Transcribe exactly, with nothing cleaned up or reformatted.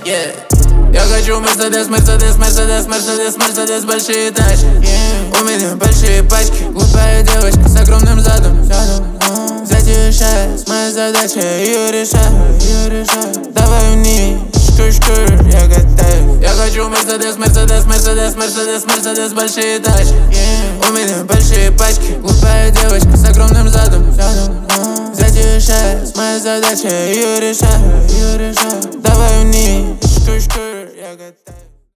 yeah. Я хочу Мерседес, Мерседес, Мерседес, Мерседес, Мерседес, большие тачки, yeah. У меня большие пачки, глупая девочка с огромным задом, задом. Взять ее сейчас, моя задача ее решать, ее решать. Давай вниз, шкур-шкур, я катаюсь. Я хочу Мерседес, Мерседес, Мерседес, Мерседес, Мерседес, большие тачки, yeah. У меня большие пачки, глупая девочка с огромным задом, задом. Взять ее сейчас, моя задача ее решать, ее решать. Давай вниз, шкур-шкур, я катаюсь.